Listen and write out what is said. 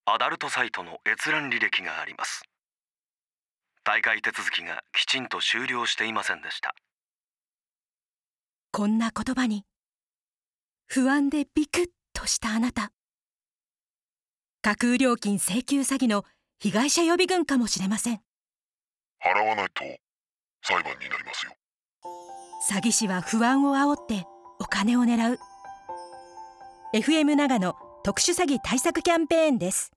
アダルトサイトの閲覧履歴があります。大会手続きがきちんと終了していませんでした。 こんな言葉に不安でビクッとしたあなた、架空料金請求詐欺の被害者予備軍かもしれません。 払わないと裁判になりますよ。 詐欺師は不安を煽ってお金を狙う。FM 長野特殊詐欺対策キャンペーンです。